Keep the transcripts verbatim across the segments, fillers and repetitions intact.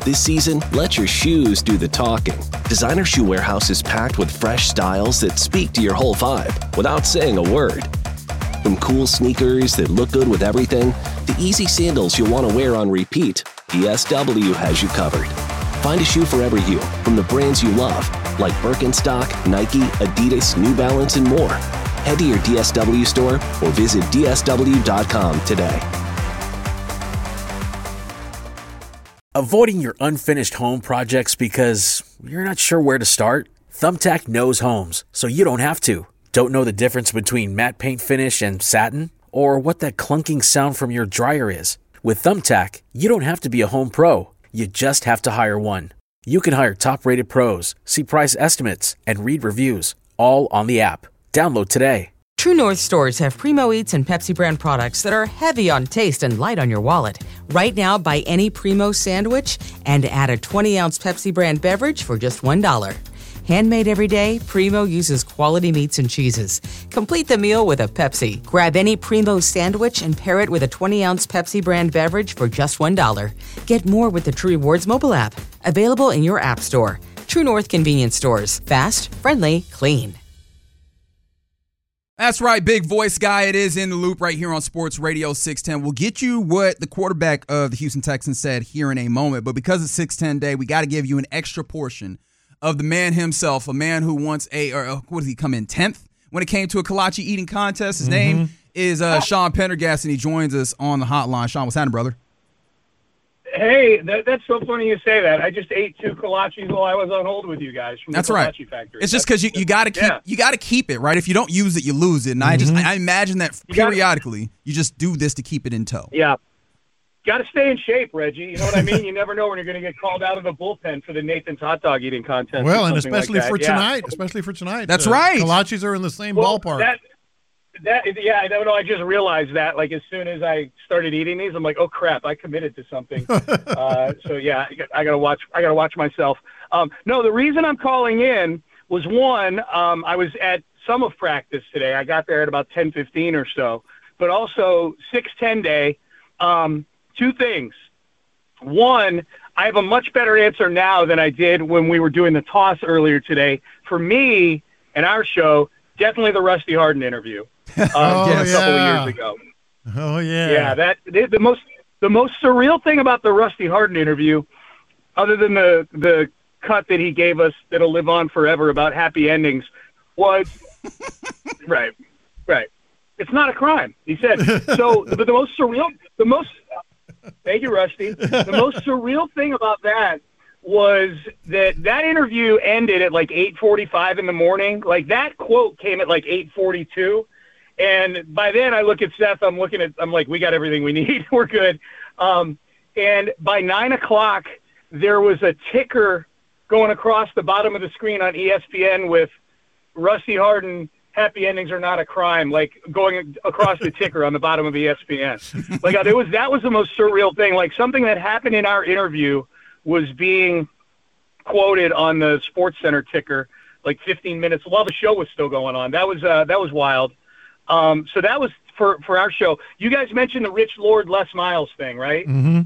This season, let your shoes do the talking. Designer Shoe Warehouse is packed with fresh styles that speak to your whole vibe without saying a word. From cool sneakers that look good with everything, to easy sandals you'll want to wear on repeat, D S W has you covered. Find a shoe for every you from the brands you love, like Birkenstock, Nike, Adidas, New Balance, and more. Head to your D S W store or visit D S W dot com today. Avoiding your unfinished home projects because you're not sure where to start? Thumbtack knows homes, so you don't have to. Don't know the difference between matte paint finish and satin? Or what that clunking sound from your dryer is? With Thumbtack, you don't have to be a home pro. You just have to hire one. You can hire top-rated pros, see price estimates, and read reviews, all on the app. Download today. True North stores have Primo Eats and Pepsi brand products that are heavy on taste and light on your wallet. Right now, buy any Primo sandwich and add a twenty-ounce Pepsi brand beverage for just one dollar. Handmade every day, Primo uses quality meats and cheeses. Complete the meal with a Pepsi. Grab any Primo sandwich and pair it with a twenty-ounce Pepsi brand beverage for just one dollar. Get more with the True Rewards mobile app. Available in your app store. True North convenience stores. Fast, friendly, clean. That's right, big voice guy. It is In the Loop right here on Sports Radio six ten. We'll get you what the quarterback of the Houston Texans said here in a moment, but because it's six ten day, we got to give you an extra portion of the man himself, a man who wants a, or what did he come in, tenth when it came to a kolache eating contest. His mm-hmm. name is uh, Sean Pendergast, and he joins us on the hotline. Sean, what's happening, brother? Hey, that, that's so funny you say that. I just ate two kolaches while I was on hold with you guys from the that's Kolache right. Factory. It's just because you, you got to keep yeah. you got to keep it, right? If you don't use it, you lose it. And mm-hmm. I just I imagine that you periodically gotta, you just do this to keep it in tow. Yeah. Got to stay in shape, Reggie. You know what I mean? You never know when you're going to get called out of the bullpen for the Nathan's hot dog eating contest. Well, and especially like for yeah. tonight. Especially for tonight. That's uh, right. Kolaches are in the same well, ballpark. That, that, yeah, I don't know. I just realized that, like, as soon as I started eating these, I'm like, oh crap, I committed to something. uh, so yeah, I got to watch. I got to watch myself. Um, no, the reason I'm calling in was one. Um, I was at some of practice today. I got there at about ten fifteen or so. But also six ten day. Um, two things. One, I have a much better answer now than I did when we were doing the toss earlier today. For me and our show, definitely the Rusty Hardin interview. Um, oh, a yeah. couple of years ago. Oh yeah. Yeah, that the, the most the most surreal thing about the Rusty Hardin interview, other than the the cut that he gave us that'll live on forever about happy endings, was right, right. It's not a crime, he said. So the, the most surreal, the most. Thank you, Rusty. The most surreal thing about that was that that interview ended at like eight forty-five in the morning. Like that quote came at like eight forty-two. And by then I look at Seth, I'm looking at, I'm like, we got everything we need. We're good. Um, and by nine o'clock, there was a ticker going across the bottom of the screen on E S P N with Rusty Hardin, happy endings are not a crime, like going across the ticker on the bottom of E S P N. Like it was, that was the most surreal thing. Like something that happened in our interview was being quoted on the Sports Center ticker, like fifteen minutes while the show was still going on. That was, uh, that was wild. Um, so that was for, for our show. You guys mentioned the Rich Lord, Les Miles thing, right? Mm-hmm.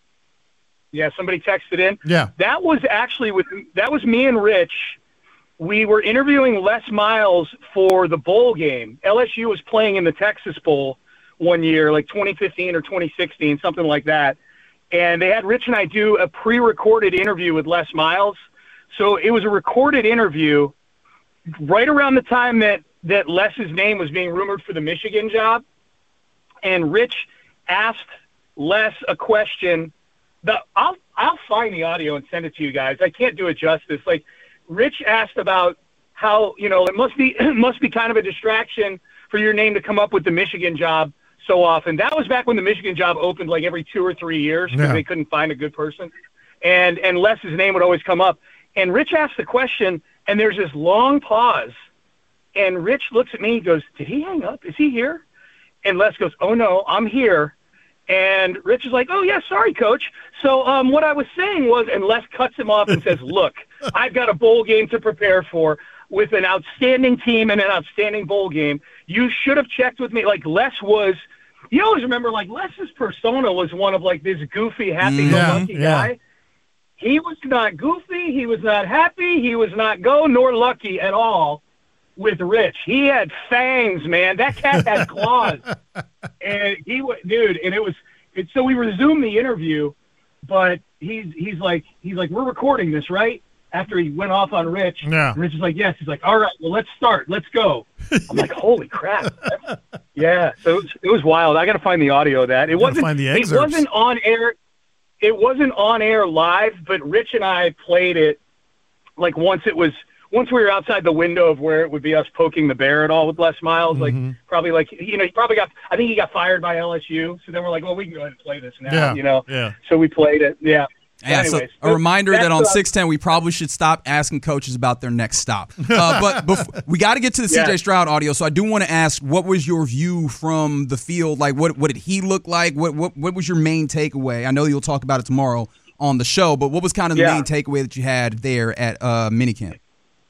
Yeah. Somebody texted in. Yeah. That was actually with, that was me and Rich. We were interviewing Les Miles for the bowl game. L S U was playing in the Texas Bowl one year, like twenty fifteen or twenty sixteen, something like that. And they had Rich and I do a pre-recorded interview with Les Miles. So it was a recorded interview right around the time that, that Les's name was being rumored for the Michigan job. And Rich asked Les a question. The, I'll, I'll find the audio and send it to you guys. I can't do it justice. Like, Rich asked about how, you know, it must be it must be kind of a distraction for your name to come up with the Michigan job so often. That was back when the Michigan job opened like every two or three years because yeah. they couldn't find a good person. And and Les's name would always come up. And Rich asked the question, and there's this long pause. And Rich looks at me and goes, did he hang up? Is he here? And Les goes, oh, no, I'm here. And Rich is like, oh, yeah, sorry, Coach. So um, what I was saying was, and Les cuts him off and says, look, I've got a bowl game to prepare for with an outstanding team and an outstanding bowl game. You should have checked with me. Like, Les was – you always remember, like, Les's persona was one of, like, this goofy, happy-go-lucky yeah, yeah. guy. he was not goofy. He was not happy. He was not go nor lucky at all with Rich. He had fangs, man. That cat had claws. And he was, dude, and it was, it, so we resumed the interview, but he's, he's like, he's like, we're recording this, right? After he went off on Rich. Yeah. Rich is like, yes. He's like, all right, well, let's start. Let's go. I'm like, holy crap. Yeah. So it was, it was wild. I got to find the audio of that. It wasn't, find the it excerpts. wasn't on air. It wasn't on air live, but Rich and I played it like once it was, once we were outside the window of where it would be us poking the bear at all with Les Miles, like Mhm. probably like, you know, he probably got, I think he got fired by L S U. So then we're like, well, we can go ahead and play this now, Yeah. you know? Yeah. So we played it. Yeah. Yeah, so Anyways, a reminder that on that's, uh, six ten we probably should stop asking coaches about their next stop. Uh, but bef- we got to get to the Yeah. C J Stroud audio, so I do want to ask, what was your view from the field? Like, what what did he look like? What what what was your main takeaway? I know you'll talk about it tomorrow on the show, but what was kind of the Yeah. main takeaway that you had there at uh, minicamp?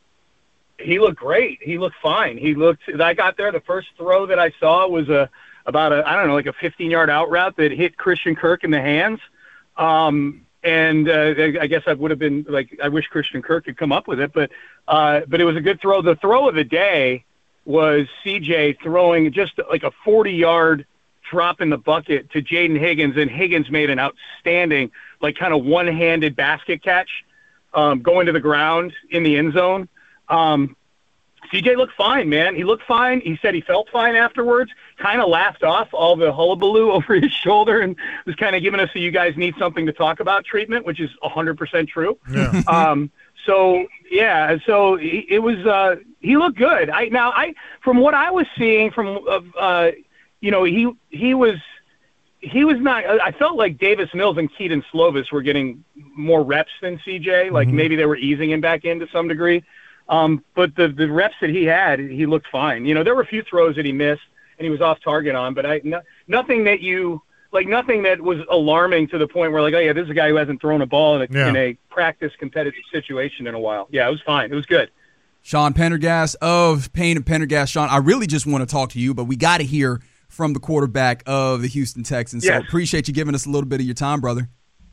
He looked great. He looked fine. He looked. I got there. The first throw that I saw was a about a I don't know like a fifteen yard out route that hit Christian Kirk in the hands. Um, and uh, I guess I would have been like I wish Christian Kirk could come up with it, but uh, but it was a good throw. The throw of the day was C J throwing just like a forty yard drop in the bucket to Jaden Higgins, and Higgins made an outstanding like kind of one handed basket catch um, going to the ground in the end zone. Um, C J looked fine, man. He looked fine. He said he felt fine afterwards, kind of laughed off all the hullabaloo over his shoulder and was kind of giving us a you guys need something to talk about treatment, which is one hundred percent true. Yeah. um, so, yeah, so he, it was uh, – he looked good. I Now, I from what I was seeing from uh, – you know, he he was – He was not. I felt like Davis Mills and Keaton Slovis were getting more reps than C J. Like Mhm. maybe they were easing him back in to some degree. Um, but the the reps that he had, he looked fine. You know, there were a few throws that he missed and he was off target on, but I no, nothing that you like nothing that was alarming to the point where like, oh yeah, this is a guy who hasn't thrown a ball in a, Yeah. in a practice competitive situation in a while. Yeah, it was fine. It was good. Sean Pendergast of Payne and Pendergast. Sean, I really just want to talk to you, but we got to hear from the quarterback of the Houston Texans. So Yes. appreciate you giving us a little bit of your time, brother.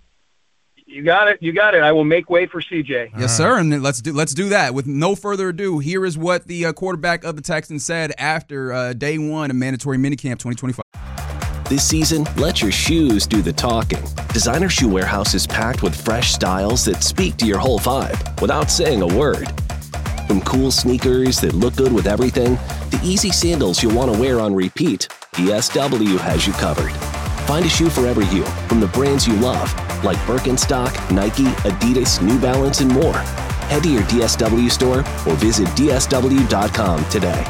You got it. You got it. I will make way for C J. Yes, sir. And then let's do let's do that. With no further ado, here is what the uh, quarterback of the Texans said after uh, day one of mandatory minicamp twenty twenty-five. This season, let your shoes do the talking. Designer Shoe Warehouse is packed with fresh styles that speak to your whole vibe without saying a word. From cool sneakers that look good with everything, to easy sandals you'll want to wear on repeat, D S W has you covered. Find a shoe for every you from the brands you love, like Birkenstock, Nike, Adidas, New Balance, and more. Head to your D S W store or visit D S W dot com today.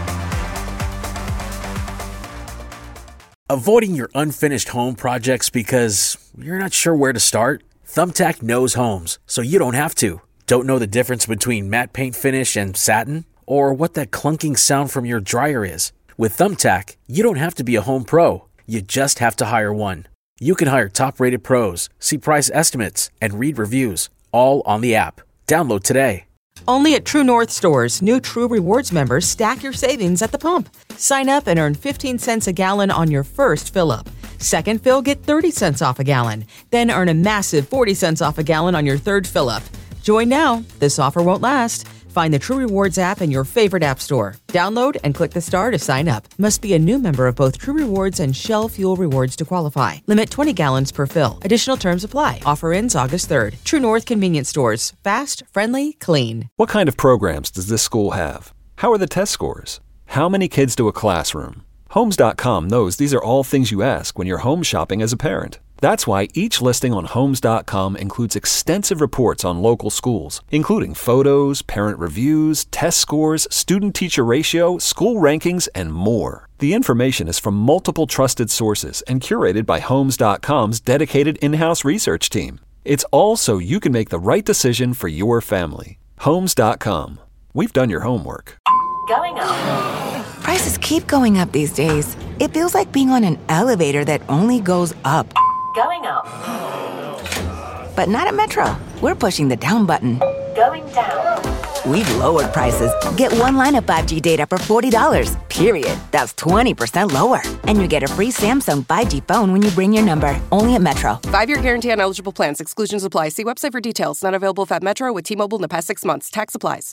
Avoiding your unfinished home projects because you're not sure where to start? Thumbtack knows homes, so you don't have to. Don't know the difference between matte paint finish and satin? Or what that clunking sound from your dryer is? With Thumbtack, you don't have to be a home pro. You just have to hire one. You can hire top-rated pros, see price estimates, and read reviews, all on the app. Download today. Only at True North stores, new True Rewards members stack your savings at the pump. Sign up and earn fifteen cents a gallon on your first fill-up. Second fill, get thirty cents off a gallon. Then earn a massive forty cents off a gallon on your third fill-up. Join now. This offer won't last. Find the True Rewards app in your favorite app store. Download and click the star to sign up. Must be a new member of both True Rewards and Shell Fuel Rewards to qualify. Limit twenty gallons per fill. Additional terms apply. Offer ends August third. True North Convenience Stores. Fast, friendly, clean. What kind of programs does this school have? How are the test scores? How many kids do a classroom? Homes dot com knows these are all things you ask when you're home shopping as a parent. That's why each listing on Homes dot com includes extensive reports on local schools, including photos, parent reviews, test scores, student-teacher ratio, school rankings, and more. The information is from multiple trusted sources and curated by Homes dot com's dedicated in-house research team. It's all so you can make the right decision for your family. Homes dot com. We've done your homework. Going up. Prices keep going up these days. It feels like being on an elevator that only goes up. Going up. But not at Metro. We're pushing the down button. Going down. we've lowered prices. Get one line of five G data for forty dollars, period. That's twenty percent lower. And you get a free Samsung five G phone when you bring your number. Only at Metro. Five-year guarantee on eligible plans. Exclusions apply. See website for details. Not available if at Metro with T-Mobile in the past six months. Tax applies.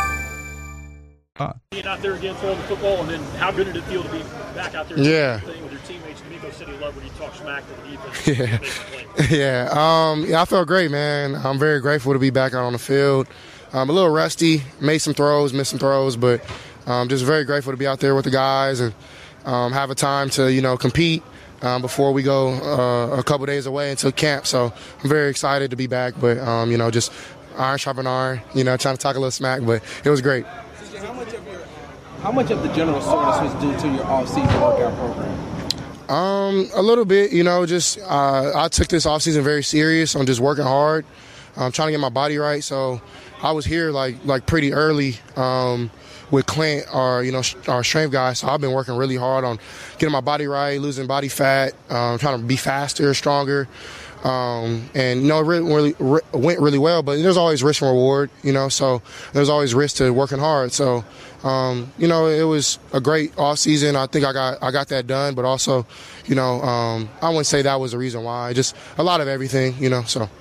Being out there again throwing the football, and then how good did it feel to be back out there yeah. thing with your teammates? D'Amico City love when you talk smack to the defense. Yeah, yeah. Um, yeah, I felt great, man. I'm very grateful to be back out on the field. I'm a little rusty, made some throws, missed some throws, but I'm um, just very grateful to be out there with the guys and um, have a time to, you know, compete um, before we go uh, a couple days away until camp. So I'm very excited to be back, but, um, you know, just iron sharpen iron, you know, trying to talk a little smack, but it was great. How much of your, how much of the general soreness was due to your off-season workout program? Um, a little bit, you know, just uh, I took this offseason very serious. I'm just working hard. I'm trying to get my body right. So I was here like like pretty early um, with Clint, our you know our strength guy. So I've been working really hard on getting my body right, losing body fat, um, trying to be faster, stronger. Um, and, you know, it really, really went really well, but there's always risk and reward, you know, so there's always risk to working hard. So, um, you know, it was a great off season. I think I got, I got that done, but also, you know, um, I wouldn't say that was the reason why, just a lot of everything, you know, so.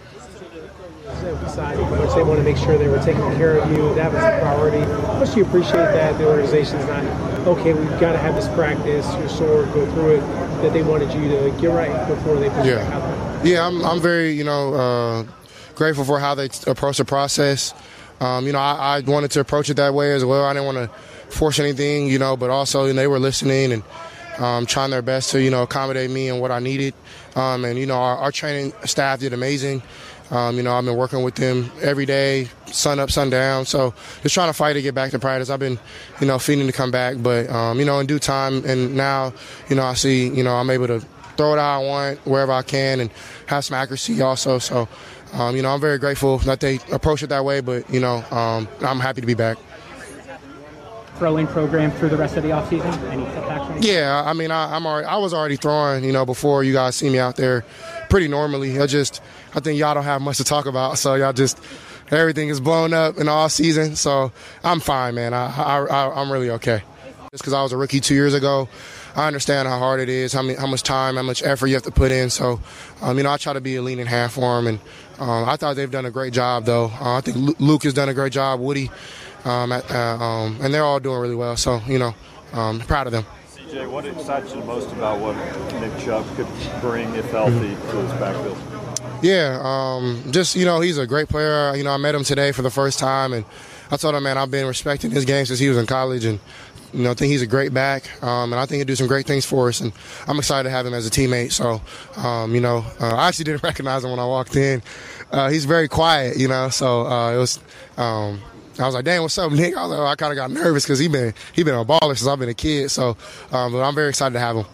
Decided how much they want to make sure they were taking care of you. That was the priority. How much do you appreciate that the organization's not, okay, we've got to have this practice, you're sore, go through it, that they wanted you to get right before they put you back out there? Yeah, I'm, I'm very, you know, uh, grateful for how they approach the process. Um, you know, I, I wanted to approach it that way as well. I didn't want to force anything, you know, but also you know, they were listening and um, trying their best to, you know, accommodate me and what I needed. Um, and, you know, our, our training staff did amazing. Um, you know, I've been working with them every day, sun up, sun down. So just trying to fight to get back to practice. I've been, you know, feeling to come back. But, um, you know, in due time, and now, you know, I see, you know, I'm able to throw it how I want, wherever I can, and have some accuracy also. So, um, you know, I'm very grateful that they approach it that way. But, you know, um, I'm happy to be back. Throwing program through the rest of the offseason? Any setbacks? Yeah, I mean, I, I'm already, I was already throwing, you know, before you guys see me out there pretty normally. I just, I think y'all don't have much to talk about, so y'all just, everything is blown up in the off season. So I'm fine, man. I, I, I I'm really okay. Just because I was a rookie two years ago, I understand how hard it is, how many, how much time, how much effort you have to put in. So, um, you know, I try to be a leading hand for them, and um, I thought they've done a great job, though. Uh, I think Luke has done a great job, Woody, um, at, uh, um, and they're all doing really well. So, you know, um, proud of them. C J, what excites you most about what Nick Chubb could bring, if healthy, mm-hmm. to his backfield? Yeah, um, just, you know, he's a great player. You know, I met him today for the first time, and I told him, man, I've been respecting his game since he was in college, and you know, I think he's a great back, um, and I think he'll do some great things for us, and I'm excited to have him as a teammate. So, um, you know, uh, I actually didn't recognize him when I walked in. Uh, he's very quiet, you know, so uh, it was um, – I was like, dang, what's up, Nick? I, was like, oh, I kind of got nervous because he's been he been a baller since I've been a kid. So, um, but I'm very excited to have him.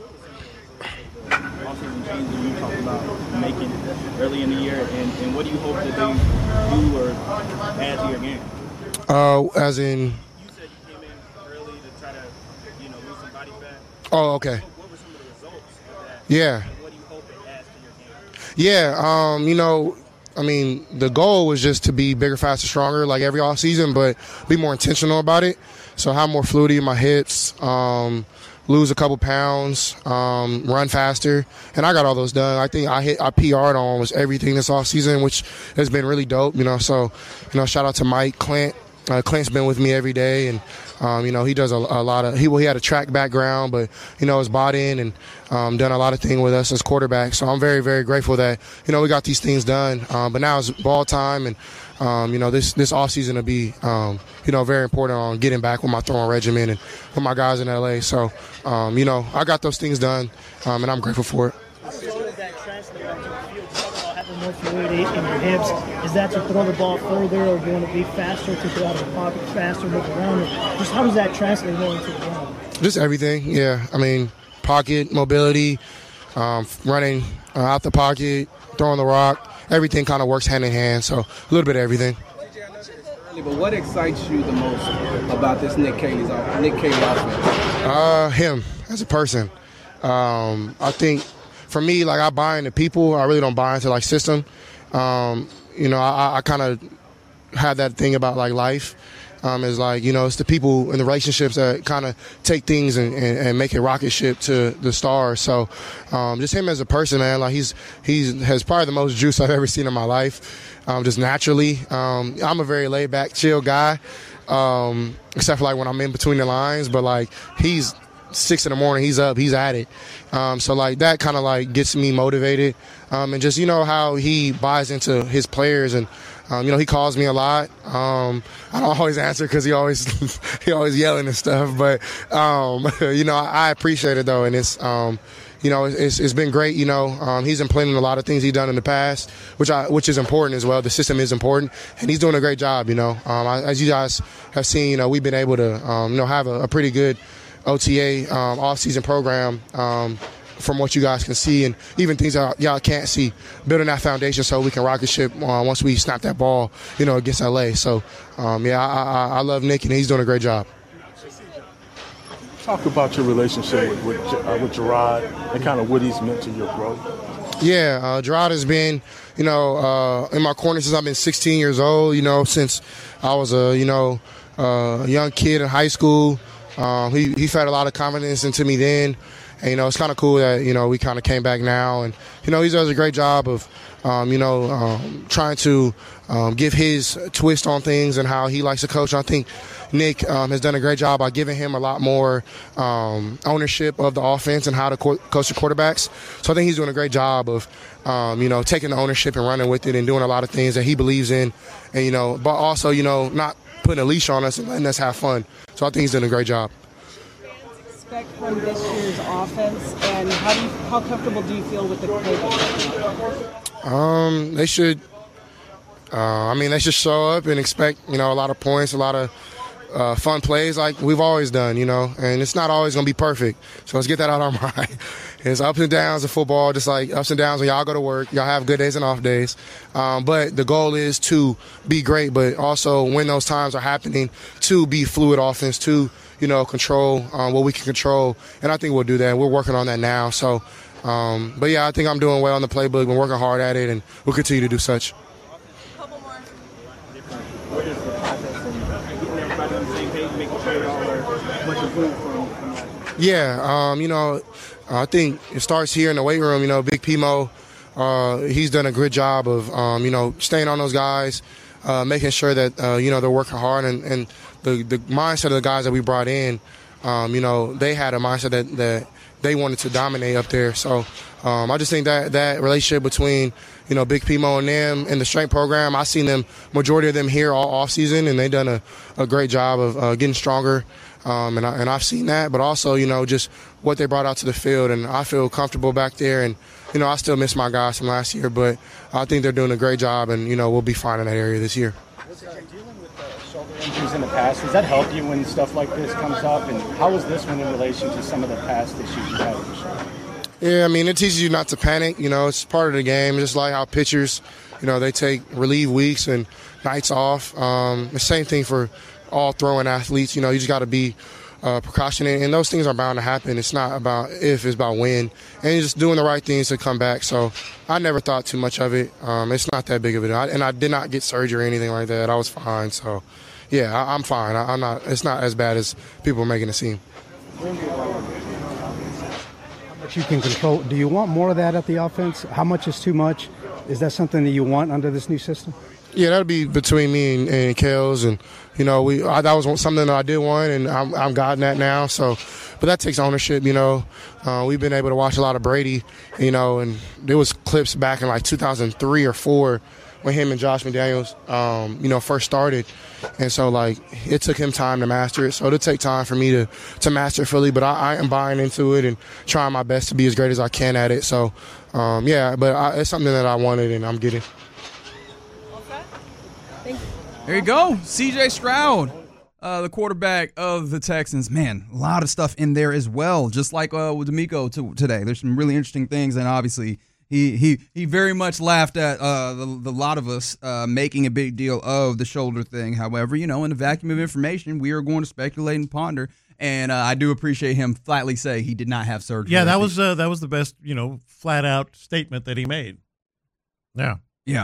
Offseason changes you talked about making early in the year, and, and what do you hope that they do or add to your game? Uh, as in? You said you came in early to try to, you know, lose some body fat. Oh, okay. What, what were some of the results of that? Yeah. And what do you hope it adds to your game? Yeah, um, you know, I mean, the goal was just to be bigger, faster, stronger, like every off season, but be more intentional about it. So have more fluidity in my hits, um, lose a couple pounds, um, run faster, and I got all those done. I think I hit, I P R'd on almost everything this off season, which has been really dope. You know, so you know, shout out to Mike Clint. Uh, Clint's been with me every day, and um, you know, he does a, a lot of. He well, he had a track background, but you know, has bought in and um, done a lot of things with us as quarterbacks. So I'm very, very grateful that you know we got these things done. Um, but now it's ball time, and um, you know, this this off season will be um, you know very important on getting back with my throwing regimen and with my guys in L A. So um, you know, I got those things done, um, and I'm grateful for it. More fluidity in your hips. Is that to throw the ball further, or do you want to be faster to go out of the pocket faster, move around? Just how does that translate more into the run? Just everything, yeah. I mean, pocket, mobility, um, running uh, out the pocket, throwing the rock. Everything kind of works hand in hand, so a little bit of everything. But what excites you the most about this Nick Caley's Nick Caley offense? Uh, him as a person. Um, I think. For me, like I buy into people. I really don't buy into like system. Um, you know, I, I kind of have that thing about like life. Um, is like, you know, it's the people and the relationships that kind of take things and, and, and make it rocket ship to the stars. So um, just him as a person, man, like he's he's has probably the most juice I've ever seen in my life, um, just naturally. Um, I'm a very laid back, chill guy, um, except for like when I'm in between the lines. But like he's six in the morning, he's up, he's at it. Um, so like that kind of like gets me motivated, um, and just, you know, how he buys into his players. And Um, you know, he calls me a lot. Um, I don't always answer because he always he always yelling and stuff. But um, you know, I, I appreciate it though, and it's um, you know, it's it's been great. You know, um, he's implementing a lot of things he's done in the past, which I which is important as well. The system is important, and he's doing a great job. You know, um, I, as you guys have seen, you know, we've been able to um, you know have a, a pretty good O T A um, off-season program. Um, from what you guys can see, and even things that y'all can't see, building that foundation so we can rocket ship uh, once we snap that ball, you know, against L A. So, um, yeah, I, I, I love Nick, and he's doing a great job. Talk about your relationship with with, uh, with Gerard and kind of what he's meant to your growth. Yeah, uh, Gerard has been, you know, uh, in my corner since I've been sixteen years old, you know, since I was a, you know, uh, young kid in high school. Um, he, he fed a lot of confidence into me then. And, you know, it's kind of cool that, you know, we kind of came back now. And, you know, he does a great job of, um, you know, um, trying to um, give his twist on things and how he likes to coach. I think Nick um, has done a great job by giving him a lot more um, ownership of the offense and how to co- coach the quarterbacks. So I think he's doing a great job of, um, you know, taking the ownership and running with it and doing a lot of things that he believes in. And, you know, but also, you know, not putting a leash on us and letting us have fun. So I think he's doing a great job. From this year's offense, and how do you, how comfortable do you feel with the playbook? Um, they should. Uh, I mean, they should show up and expect, you know, a lot of points, a lot of uh, fun plays like we've always done, you know. And it's not always going to be perfect, so let's get that out of our mind. It's ups and downs of football, just like ups and downs when y'all go to work. Y'all have good days and off days. Um, but the goal is to be great, but also when those times are happening, to be fluid offense, to, you know, control um, what we can control. And I think we'll do that. We're working on that now. So, um, but, yeah, I think I'm doing well on the playbook. We're working hard at it, and we'll continue to do such. What is the process of getting everybody on the same page, making sure y'all are much improved from, from that? Yeah, um, you know, I think it starts here in the weight room. You know, Big P-Mo, uh, he's done a good job of, um, you know, staying on those guys, uh, making sure that, uh, you know, they're working hard. And, and the, the mindset of the guys that we brought in, um, you know, they had a mindset that, that they wanted to dominate up there. So um, I just think that that relationship between, you know, Big P-Mo and them in the strength program, I've seen them, majority of them here all offseason, and they've done a, a great job of uh, getting stronger. Um, and, I, and I've seen that, but also, you know, just what they brought out to the field. And I feel comfortable back there. And, you know, I still miss my guys from last year, but I think they're doing a great job, and, you know, we'll be fine in that area this year. Dealing with uh, shoulder injuries in the past, does that help you when stuff like this comes up? And how was this one in relation to some of the past issues you had with the shoulder? Yeah, I mean, it teaches you not to panic. You know, it's part of the game. Just like how pitchers, you know, they take relief weeks and nights off. Um, the same thing for all throwing athletes. You know, you just got to be uh, precautionary, and those things are bound to happen. It's not about if, it's about when, and you're just doing the right things to come back. So I never thought too much of it. Um, it's not that big of a deal, and I did not get surgery or anything like that. I was fine. So, yeah, I, I'm fine. I, I'm not. It's not as bad as people are making it seem. How much you can control? Do you want more of that at the offense? How much is too much? Is that something that you want under this new system? Yeah, that'll be between me and, and Kels, and you know, we I, that was something that I did want, and I'm I'm gotten that now. So, but that takes ownership. You know, uh, we've been able to watch a lot of Brady. You know, and there was clips back in like two thousand three or four when him and Josh McDaniels, um, you know, first started, and so like it took him time to master it. So it'll take time for me to to master it fully, but I, I am buying into it and trying my best to be as great as I can at it. So, um, yeah, but I, it's something that I wanted and I'm getting. There you go, C J Stroud, uh, the quarterback of the Texans. Man, a lot of stuff in there as well, just like uh, with D'Amico to, today. There's some really interesting things, and obviously he he he very much laughed at uh, the, the lot of us uh, making a big deal of the shoulder thing. However, you know, in the vacuum of information, we are going to speculate and ponder. And uh, I do appreciate him flatly say he did not have surgery. Yeah, that was uh, that was the best, you know, flat out statement that he made. Yeah, yeah.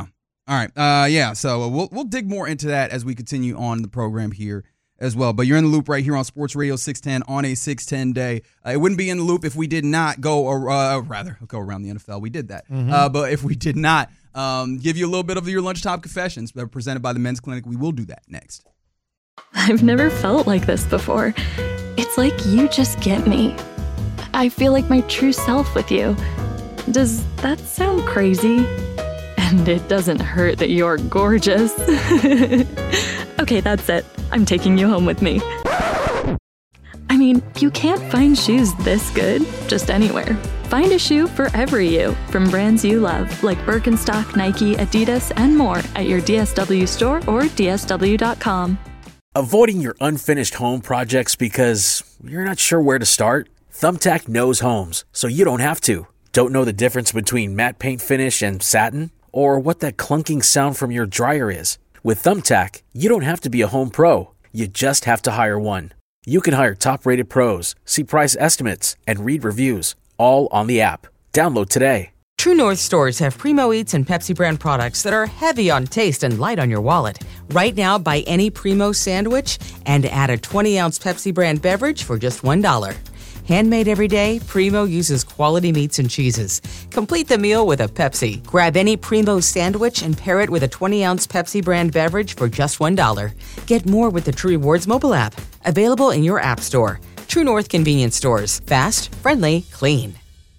All right. Uh, yeah, so we'll we'll dig more into that as we continue on the program here as well. But you're in the loop right here on Sports Radio six ten on a six ten day. Uh, it wouldn't be in the loop if we did not go, or uh, rather, go around the N F L. We did that. Mm-hmm. Uh, but if we did not um, give you a little bit of your lunchtime confessions that are presented by the Men's Clinic, we will do that next. I've never felt like this before. It's like you just get me. I feel like my true self with you. Does that sound crazy? And it doesn't hurt that you're gorgeous. Okay, that's it. I'm taking you home with me. I mean, you can't find shoes this good just anywhere. Find a shoe for every you from brands you love, like Birkenstock, Nike, Adidas, and more at your D S W store or D S W dot com. Avoiding your unfinished home projects because you're not sure where to start? Thumbtack knows homes, so you don't have to. Don't know the difference between matte paint finish and satin? Or what that clunking sound from your dryer is? With Thumbtack, you don't have to be a home pro. You just have to hire one. You can hire top-rated pros, see price estimates, and read reviews, all on the app. Download today. True North stores have Primo Eats and Pepsi brand products that are heavy on taste and light on your wallet. Right now, buy any Primo sandwich and add a twenty ounce Pepsi brand beverage for just one dollar. Handmade every day, Primo uses quality meats and cheeses. Complete the meal with a Pepsi. Grab any Primo sandwich and pair it with a twenty ounce Pepsi brand beverage for just one dollar. Get more with the True Rewards mobile app. Available in your app store. True North convenience stores. Fast, friendly, clean.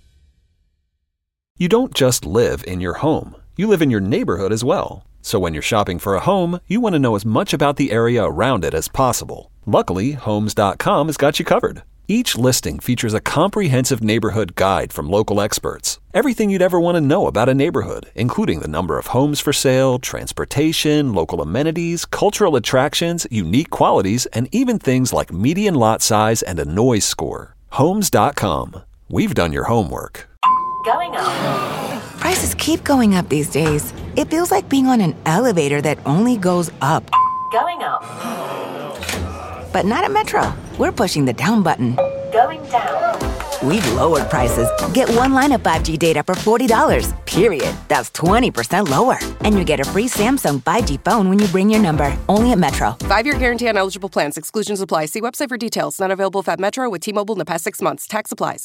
You don't just live in your home. You live in your neighborhood as well. So when you're shopping for a home, you want to know as much about the area around it as possible. Luckily, Homes dot com has got you covered. Each listing features a comprehensive neighborhood guide from local experts. Everything you'd ever want to know about a neighborhood, including the number of homes for sale, transportation, local amenities, cultural attractions, unique qualities, and even things like median lot size and a noise score. Homes dot com. We've done your homework. Going up. Prices keep going up these days. It feels like being on an elevator that only goes up. Going up. But not at Metro. We're pushing the down button. Going down. We've lowered prices. Get one line of five G data for forty dollars, period. That's twenty percent lower. And you get a free Samsung five G phone when you bring your number. Only at Metro. Five-year guarantee on eligible plans. Exclusions apply. See website for details. Not available at Metro with T-Mobile in the past six months. Tax applies.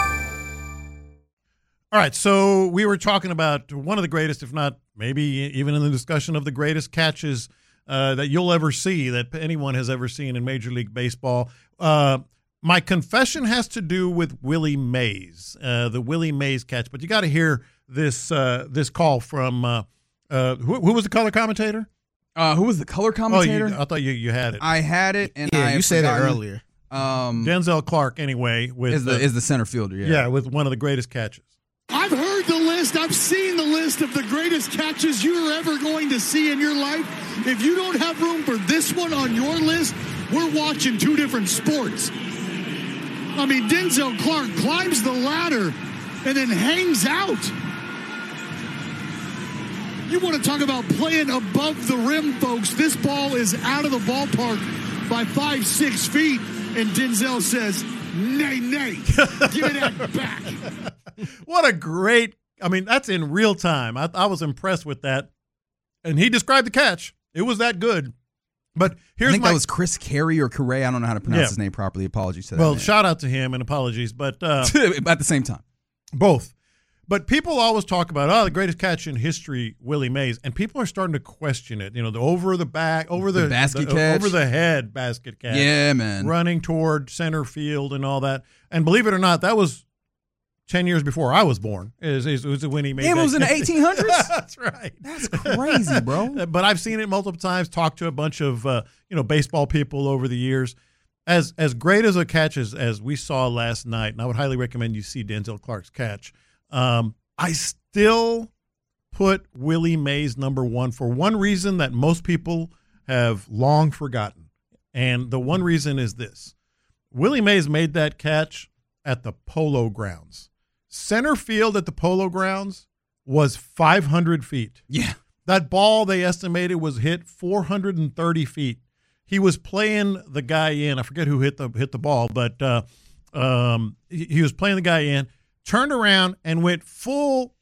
All right, so we were talking about one of the greatest, if not maybe even in the discussion of the greatest catches uh, that you'll ever see, that anyone has ever seen in Major League Baseball. Uh, my confession has to do with Willie Mays, uh, the Willie Mays catch. But you got to hear this uh, this call from uh, uh, who, who was the color commentator? Uh, who was the color commentator? Oh, you, I thought you, you had it. I had it, and yeah, I you said forgotten. it earlier. Um, Denzel Clark, anyway, with is the, the is the center fielder. Yeah, yeah, with one of the greatest catches. I've heard the list. I've seen the list of the greatest catches you're ever going to see in your life. If you don't have room for this one on your list, we're watching two different sports. I mean, Denzel Clark climbs the ladder and then hangs out. You want to talk about playing above the rim, folks. This ball is out of the ballpark by five, six feet. And Denzel says, nay, nay, give me that back. What a great, I mean, that's in real time. I, I was impressed with that. And he described the catch. It was that good. But here's I think my, that was Chris Carey or Correa. I don't know how to pronounce Yeah. his name properly. Apologies to that. well, man. shout out to him and apologies. But uh, at the same time. both. But people always talk about, oh, the greatest catch in history, Willie Mays. And people are starting to question it. You know, the over the back, over the, The basket the- catch? over the head basket catch. Yeah, man. Running toward center field and all that. And believe it or not, that was ten years before I was born. Is is was when he made Damn, that it was in the catch. eighteen hundreds? That's right. That's crazy, bro. But I've seen it multiple times, talked to a bunch of uh, you know, baseball people over the years. As as great as a catch as, as we saw last night, and I would highly recommend you see Denzel Clark's catch, um, I still put Willie Mays number one for one reason that most people have long forgotten. And the one reason is this. Willie Mays made that catch at the Polo Grounds. Center field at the Polo Grounds was five hundred feet. Yeah. That ball, they estimated, was hit four hundred thirty feet. He was playing the guy in. I forget who hit the hit the ball, but uh, um, he, he was playing the guy in, turned around and went full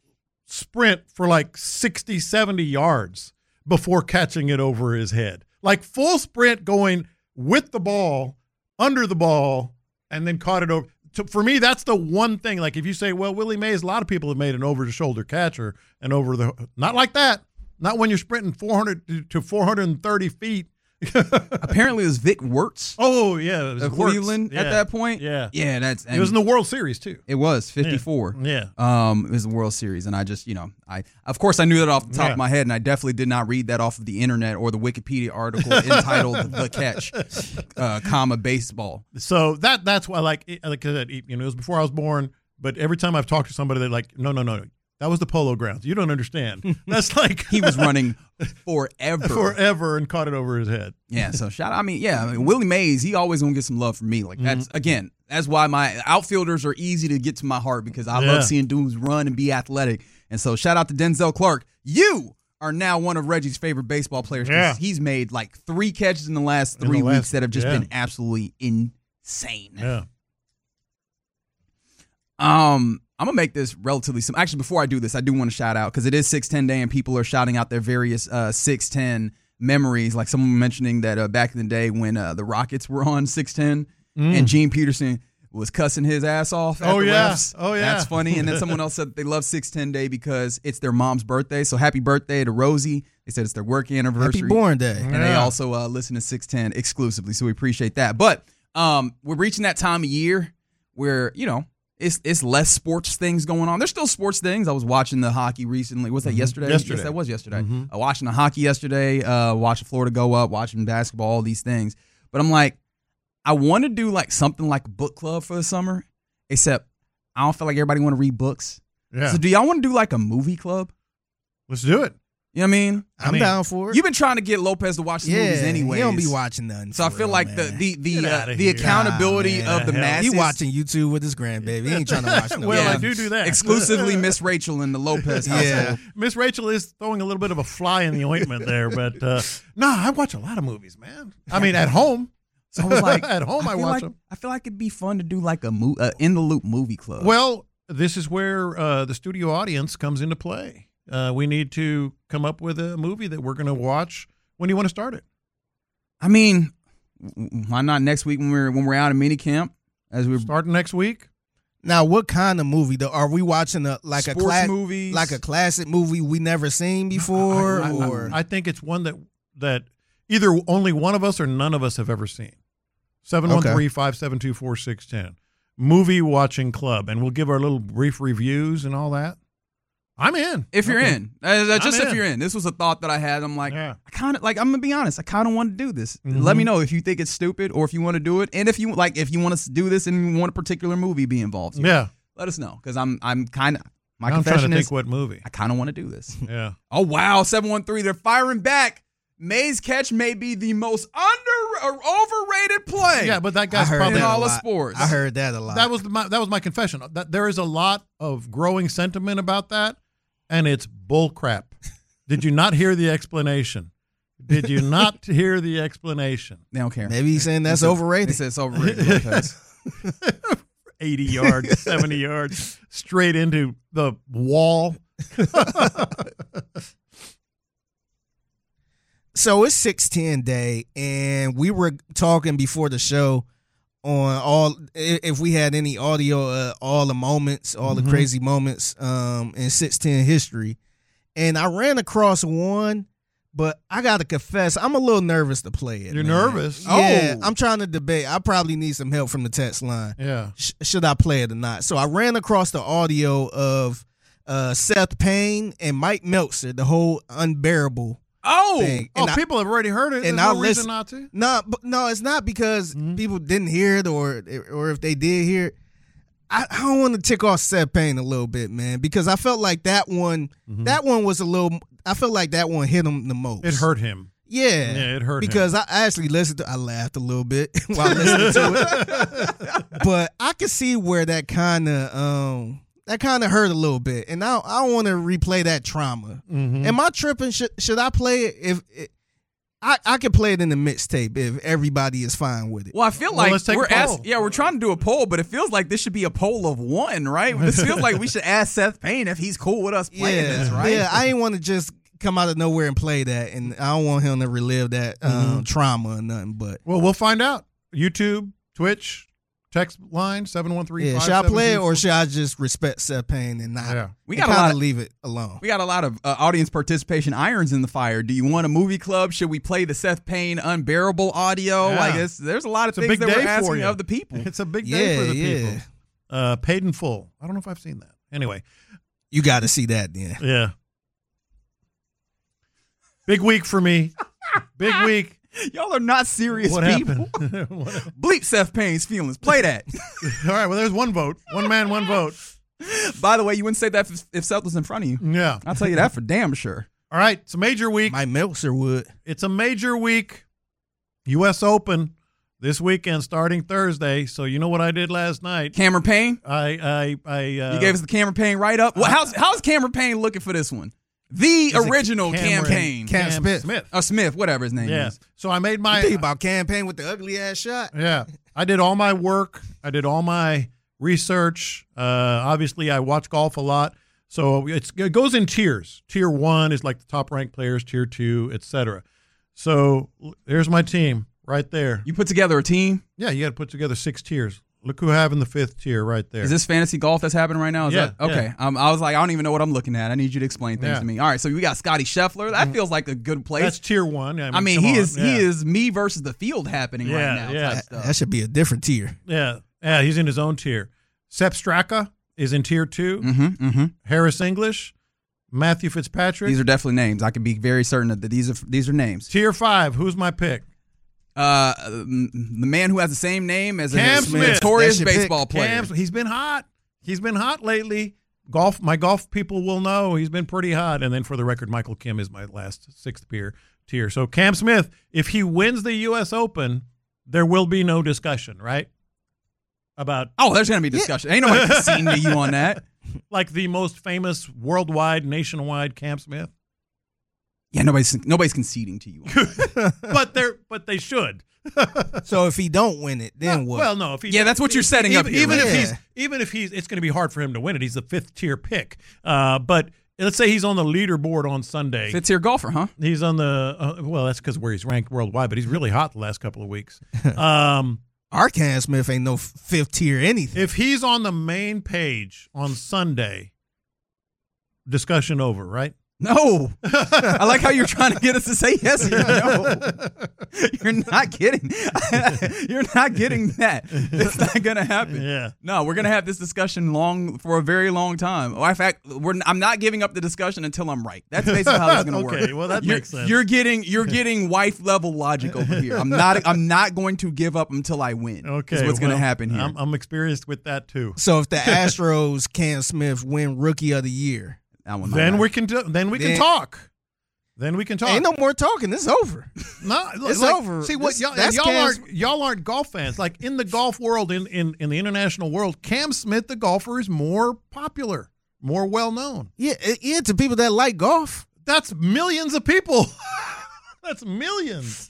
sprint for like sixty, seventy yards before catching it over his head. Like full sprint going with the ball, under the ball, and then caught it over. To, for me, that's the one thing. Like if you say, well, Willie Mays, a lot of people have made an over-the-shoulder catcher and over the – not like that. Not when you're sprinting four hundred to four hundred thirty feet. Apparently it was Vic Wirtz. Oh, yeah. It was of Wirtz. Cleveland Yeah. at that point. Yeah. Yeah, that's It was in the World Series, too. It was fifty-four. Yeah. Um, it was the World Series, and I just, you know, I of course I knew that off the top Yeah. of my head, and I definitely did not read that off of the internet or the Wikipedia article entitled "The Catch," uh, comma baseball. So that that's why, like, it- like I said, you know, it was before I was born. But every time I've talked to somebody, they're like, no, no, no, that was the Polo Grounds. You don't understand. That's like He was running forever, forever, and caught it over his head. Yeah, so shout out. I mean, yeah, I mean, Willie Mays, he always gonna get some love from me. Like that's Mm-hmm. again, that's why my outfielders are easy to get to my heart because I Yeah. love seeing dudes run and be athletic. And so shout out to Denzel Clark. You are now one of Reggie's favorite baseball players. 'Cause Yeah. he's made like three catches in the last In the three last- weeks that have just yeah. been absolutely insane. Yeah. Um, I'm gonna make this relatively simple. Actually, before I do this, I do want to shout out because it is six ten day and people are shouting out their various uh, six ten memories. Like someone mentioning that uh, back in the day when uh, the Rockets were on six ten Mm. and Gene Peterson was cussing his ass off at Oh, the yeah. refs. Oh, yeah. That's funny. And then someone else said that they love six ten day because it's their mom's birthday. So happy birthday to Rosie. They said it's their work anniversary. Happy born day. And they Yeah. also uh, listen to six ten exclusively. So we appreciate that. But um, we're reaching that time of year where, you know, It's it's less sports things going on. There's still sports things. I was watching the hockey recently. Was that Mhm. yesterday? Yesterday. Yes, that was yesterday. Mhm. Uh, watching the hockey yesterday, uh, watching Florida go up, watching basketball, all these things. But I'm like, I want to do like something like a book club for the summer, except I don't feel like everybody want to read books. Yeah. So do y'all want to do like a movie club? Let's do it. You know what I mean? I'm down for it. You've been trying to get Lopez to watch some Yeah, movies anyway. he don't be watching nothing. So I for feel real, like the man. the the Get uh, outta the here. accountability Nah, of the man. masses. He watching YouTube with his grandbaby. He ain't trying to watch no Well, Yeah. I do do that. Exclusively Miss Rachel in the Lopez household. Yeah. Miss Rachel is throwing a little bit of a fly in the ointment there, but uh, no, I watch a lot of movies, man. I mean, at home. So I was like, at home, I, feel watch like, them. I feel like it'd be fun to do like a mo- uh, in the loop movie club. Well, this is where uh, the studio audience comes into play. Uh, we need to come up with a movie that we're going to watch. When do you want to start it? I mean, w- why not next week when we're when we're out of mini camp? As we're Starting next week? Now, what kind of movie though? Are we watching a like Sports a cla- movies. like a classic movie we never seen before, I, I- or I think it's one that that either only one of us or none of us have ever seen. seven one three, five seven two, four six one zero. Movie watching club. And we'll give our little brief reviews and all that. I'm in. if you're Okay. in, uh, that's just I'm if in. you're in. This was a thought that I had. I'm like, Yeah. I kind of like. I'm gonna be honest. I kind of want to do this. Mhm. Let me know if you think it's stupid or if you want to do it, and if you like, if you want to do this and you want a particular movie be involved. Yeah. Let us know because I'm I'm kind of my Now I'm trying confession to is think what movie. I kind of want to do this. Yeah. Oh wow, seven one three. They're firing back. May's catch may be the most under or overrated play. Yeah, but that I guy's heard probably that a all the lot. sports. I heard that a lot. That was the, my that was my confession. That there is a lot of growing sentiment about that, and it's bull crap. Did you not hear the explanation? Did you not hear the explanation? They don't care. Maybe he's saying that's They overrated. said it's overrated. Lopez. eighty yards, seventy yards, straight into the wall. So it's six ten day, and we were talking before the show on all i- if we had any audio, uh, all the moments, all Mhm. the crazy moments um, in six ten history, and I ran across one, but I gotta confess, I'm a little nervous to play it. You're man. nervous? Yeah, Oh. I'm trying to debate. I probably need some help from the text line. Yeah. Sh- should I play it or not? So I ran across the audio of uh, Seth Payne and Mike Meltzer, the whole Unbearable. Oh, thing. Oh, And I- people have already heard it. There's and no I reason listen- not to. No, but no, it's not because people didn't hear it, or or if they did hear it. I, I don't want to tick off Seth Payne a little bit, man, because I felt like that one, that one was a little. I felt like that one hit him the most. It hurt him. Yeah, Yeah, it hurt him. because I actually listened to. I laughed a little bit while listening to it, but I could see where that kind of um that kind of hurt a little bit, and I I want to replay that trauma. Mhm. Am I tripping? Should should I play it if? It, I, I could play it in the mixtape if everybody is fine with it. Well, I feel Well, like let's take we're a poll. ask, yeah, we're trying to do a poll, but it feels like this should be a poll of one, right? This feels like we should ask Seth Payne if he's cool with us playing yeah, this, right? Yeah, I ain't want to just come out of nowhere and play that, and I don't want him to relive that um, Mhm. trauma or nothing. But Well, we'll find out. YouTube, Twitch, text line seven one three. yeah, should I play it or should I just respect Seth Payne and not? Yeah. We We got got a lot to of- leave it alone. We got a lot of uh, audience participation irons in the fire. Do you want a movie club? Should we play the Seth Payne Unbearable audio? Yeah. Like it's, there's a lot of It's a things big that day we're for asking you. of the people. It's a big day Yeah, for the yeah. people. Uh, paid in full. I don't know if I've seen that. Anyway, You got to see that then. yeah. Big week for me. Big week. Y'all are not serious What people. happened? What- Bleep Seth Payne's feelings. Play that. All right. Well, there's one vote. One man, one vote. By the way, you wouldn't say that if, if Seth was in front of you. Yeah. I'll tell you that for damn sure. All right. It's a major week. Mike Meltzer would. It's a major week. U S Open this weekend starting Thursday. So you know what I did last night? Cameron Payne? I I I uh, You gave us the Cameron Payne write up. Well, how's how's Cameron Payne looking for this one? The Is it original Cameron- campaign. Cam Cam Smith. Smith. Oh, Smith, whatever his name Yeah. is. So I made my You think about campaign with the ugly ass shot? Yeah. I did all my work. I did all my research. Uh, obviously, I watch golf a lot. So it's, it goes in tiers. Tier one is like the top ranked players, tier two, et cetera. So l- there's my team right there. You put together a team? Yeah, you got to put together six tiers. Look who I have in the fifth tier right there. Is this fantasy golf that's happening right now? Is Yeah, that, okay. yeah. Um, I was like, I don't even know what I'm looking at. I need you to explain things Yeah. to me. All right, so we got Scotty Scheffler. That feels like a good place. That's tier one. I mean, I mean, come he on. is he Yeah. is me versus the field happening Yeah, right now. yeah. type stuff. That should be a different tier. Yeah, yeah, he's in his own tier. Sepp Straka is in tier two. Mm-hmm, mm-hmm. Harris English, Matthew Fitzpatrick. These are definitely names. I can be very certain that these are these are names. tier five. Who's my pick? Uh, mm, the man who has the same name as Cam a Smith. notorious That's your baseball pick. player. Cam, he's been hot. He's been hot lately. Golf, my golf people will know he's been pretty hot. And then for the record, Michael Kim is my last sixth tier. Tier. So Cam Smith, if he wins the U S Open, there will be no discussion, right? About Oh, there's gonna be discussion. Ain't nobody conceding to you on that. like the most famous worldwide, nationwide Cam Smith. Yeah, nobody's nobody's conceding to you. On that. But they're but they should. So if he don't win it, then what? Well, no. If he Yeah, that's what you're setting even, up here, Even right? if Yeah. he's even if he's, it's going to be hard for him to win it. He's a fifth tier pick. Uh, but let's say he's on the leaderboard on Sunday. Fifth tier golfer, huh? He's on the uh, well. That's because where he's ranked worldwide. But he's really hot the last couple of weeks. Um, Our Cam Smith ain't no f- fifth tier anything. if he's on the main page on Sunday, discussion over, right? No. I like how you're trying to get us to say yes or no. You're not getting. You're not getting that. It's not gonna happen. Yeah. No, we're gonna have this discussion long for a very long time. Well, in fact, we're, I'm not giving up the discussion until I'm right. That's basically how it's gonna work. Okay, well, that you're, makes sense. You're getting you're getting wife level logic over here. I'm not I'm not going to give up until I win. Okay, is what's well, gonna happen here. I'm, I'm experienced with that too. So if the Astros Cam Smith win Rookie of the Year, that one. Then we can do, then we can Then- talk. Then we can talk. ain't no more talking. It's over. No, It's like, over. See what This- y'all, that's y'all Cam's- aren't y'all aren't golf fans. Like in the golf world, in, in in the international world, Cam Smith, the golfer, is more popular, more well known. Yeah, it- yeah. To people that like golf, That's millions of people. That's millions.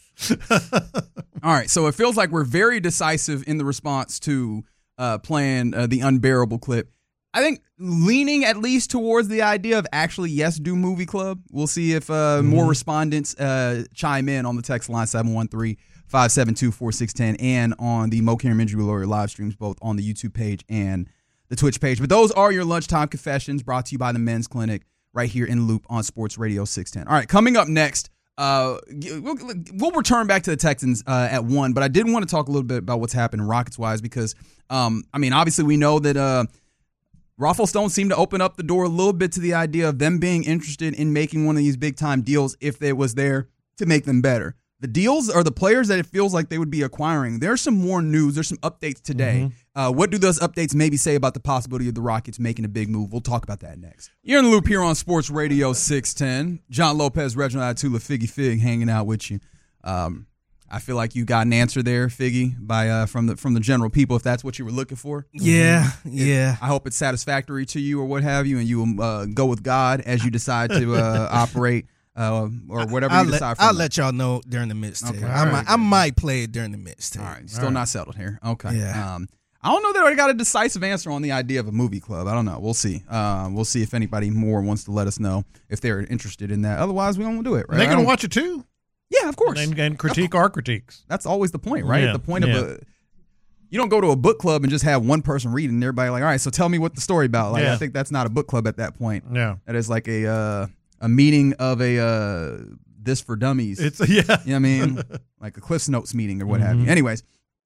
All right, so it feels like we're very decisive in the response to uh, playing uh, the Unbearable clip. I think leaning at least towards the idea of actually, yes, do movie club. We'll see if uh, more respondents uh, chime in on the text line seven one three, five seven two, four six one zero and on the Mo Karen Injury Lawyer live streams, both on the YouTube page and the Twitch page. But those are your lunchtime confessions brought to you by the Men's Clinic right here in Loop on Sports Radio six ten. All right, coming up next, uh, we'll, we'll return back to the Texans uh, at one, but I did want to talk a little bit about what's happening Rockets-wise because, um, I mean, obviously we know that uh, Raffle Stone seemed to open up the door a little bit to the idea of them being interested in making one of these big-time deals if it was there to make them better. The deals are the players that it feels like they would be acquiring. There's some more news. There's some updates today. Mm-hmm. Uh, what do those updates maybe say about the possibility of the Rockets making a big move? We'll talk about that next. You're in the Loop here on Sports Radio six ten. John Lopez, Reginald Atula, Figgy Fig hanging out with you. Um, I feel like you got an answer there, Figgy, by uh, from the from the general people, if that's what you were looking for. Yeah, yeah. It, I hope it's satisfactory to you or what have you, and you uh, go with God as you decide to uh, operate uh, or whatever I'll you let, decide. From I'll that. let y'all know during the mixtape. Okay. I, All might, right, I might play it during the mixtape. All right, still All not right. settled here. Okay. Yeah. Um, I don't know that I got a decisive answer on the idea of a movie club. I don't know. We'll see. Uh, we'll see if anybody more wants to let us know if they're interested in that. Otherwise, we don't do it. Right? They're I going to don't- watch it too. Yeah, of course. And, and critique our critiques. That's always the point, right? Yeah, The point yeah. of a you don't go to a book club and just have one person reading and everybody like, all right, so tell me what the story about. Like, Yeah. I think that's not a book club at that point. Yeah. That is like a uh, a meeting of a uh, this for dummies. It's yeah. You know what I mean? Like a Cliff's Notes meeting or what have you. Mhm. Anyways,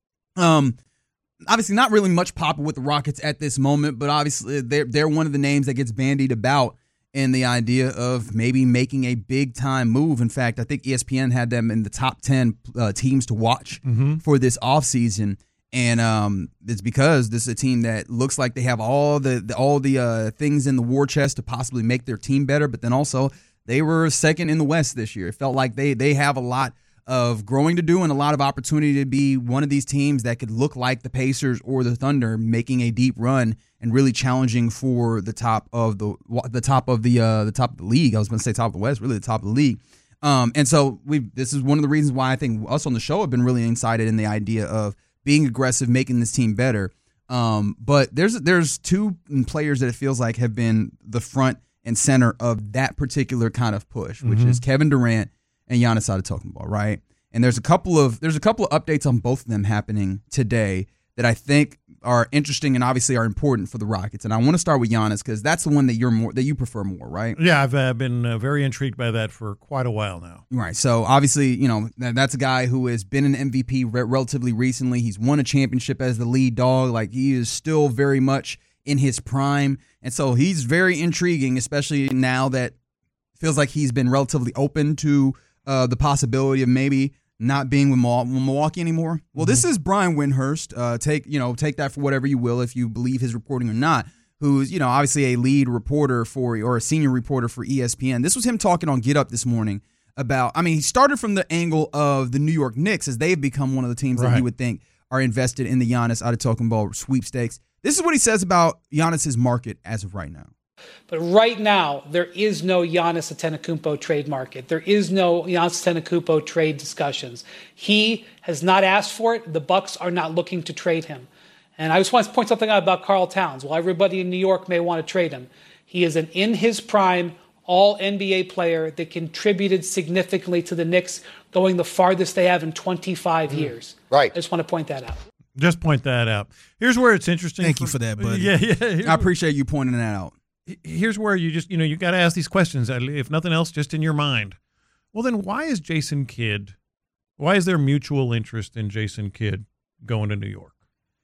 um, obviously not really much popping with the Rockets at this moment, but obviously they're they're one of the names that gets bandied about in the idea of maybe making a big time move. In fact, I think E S P N had them in the top ten uh, teams to watch Mhm. for this offseason. And um, it's because this is a team that looks like they have all the, the all the uh, things in the war chest to possibly make their team better. But then also they were second in the West this year. It felt like they they have a lot of growing to do and a lot of opportunity to be one of these teams that could look like the Pacers or the Thunder, making a deep run and really challenging for the top of the the top of the uh, the top of the league. I was going to say top of the West, really the top of the league. Um, and so we this is one of the reasons why I think us on the show have been really excited in the idea of being aggressive, making this team better. Um, but there's there's two players that it feels like have been the front and center of that particular kind of push, which Mhm. is Kevin Durant and Giannis Antetokounmpo, right? And there's a couple of there's a couple of updates on both of them happening today that I think are interesting and obviously are important for the Rockets. And I want to start with Giannis because that's the one that you're more that you prefer more, right? Yeah, I've uh, been uh, very intrigued by that for quite a while now. Right. So obviously, you know, that- that's a guy who has been an M V P re- relatively recently. He's won a championship as the lead dog. Like, he is still very much in his prime. And so he's very intriguing, especially now that feels like he's been relatively open to uh, the possibility of maybe not being with Mil- Milwaukee anymore. Well, this is Brian Windhurst. Uh, take you know take that for whatever you will, if you believe his reporting or not. Who's you know obviously a lead reporter for or a senior reporter for E S P N. This was him talking on Get Up this morning about. I mean, he started from the angle of the New York Knicks as they've become one of the teams that Right. you would think are invested in the Giannis Antetokounmpo sweepstakes. This is what he says about Giannis's market as of right now. But right now, there is no Giannis Antetokounmpo trade market. There is no Giannis Antetokounmpo trade discussions. He has not asked for it. The Bucks are not looking to trade him. And I just want to point something out about Karl Towns. While everybody in New York may want to trade him, he is an in his prime all N B A player that contributed significantly to the Knicks, going the farthest they have in twenty-five years. Right. I just want to point that out. Just point that out. Here's where it's interesting. Thank you for that, buddy. Yeah, yeah. I appreciate you pointing that out. Here's where you just, you know, you got to ask these questions, if nothing else, just in your mind. Well, then why is Jason Kidd, why is there mutual interest in Jason Kidd going to New York?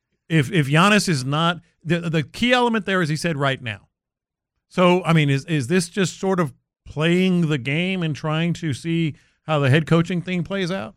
If if Giannis is not, the, the key element there is he said right now. So, I mean, is is this just sort of playing the game and trying to see how the head coaching thing plays out?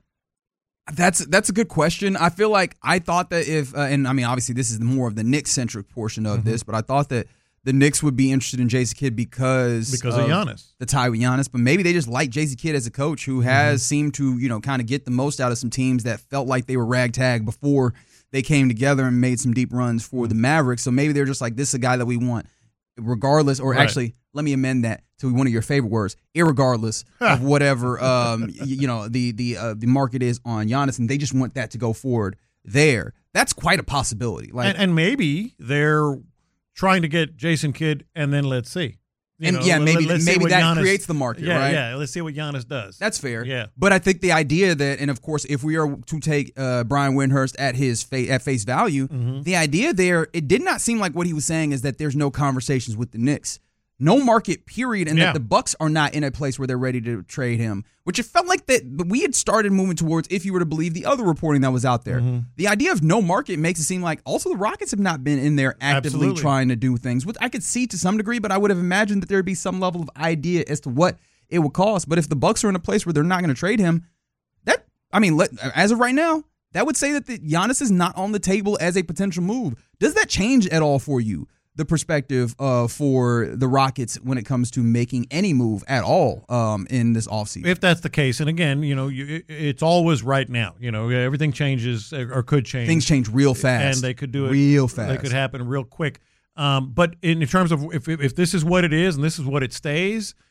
That's that's a good question. I feel like I thought that if, uh, and I mean, obviously this is more of the Knicks-centric portion of Mhm. this, but I thought that the Knicks would be interested in Jason Kidd because Because of Giannis. the tie with Giannis, but maybe they just like Jason Kidd as a coach who has seemed to, you know, kind of get the most out of some teams that felt like they were ragtag before they came together and made some deep runs for the Mavericks. So maybe they're just like, this is a guy that we want, regardless, or Right. actually, let me amend that to one of your favorite words, irregardless of whatever um, y- you know the the uh, the market is on Giannis, and they just want that to go forward there. That's quite a possibility. Like, and, and maybe they're trying to get Jason Kidd, and then let's see. You And know, yeah, let- maybe let's see maybe what that Giannis- creates the market, yeah, right? Yeah, let's see what Giannis does. That's fair. Yeah. But I think the idea that, and of course, if we are to take uh, Brian Windhurst at his fa- at face value, Mhm. the idea there, it did not seem like what he was saying is that there's no conversations with the Knicks. No market, period, and Yeah. that the Bucks are not in a place where they're ready to trade him, which it felt like that but we had started moving towards, if you were to believe the other reporting that was out there. Mhm. The idea of no market makes it seem like also the Rockets have not been in there actively Absolutely. trying to do things, which I could see to some degree, but I would have imagined that there'd be some level of idea as to what it would cost. But if the Bucks are in a place where they're not going to trade him, that I mean, let, as of right now, that would say that the, Giannis is not on the table as a potential move. Does that change at all for you? The perspective uh, for the Rockets when it comes to making any move at all um, in this offseason? If that's the case, and again, you know, you, it- it's always right now. You know, everything changes uh, or could change. Things change real fast. and they could do it real fast. They could happen real quick. Um, but in terms of if if this is what it is and this is what it stays,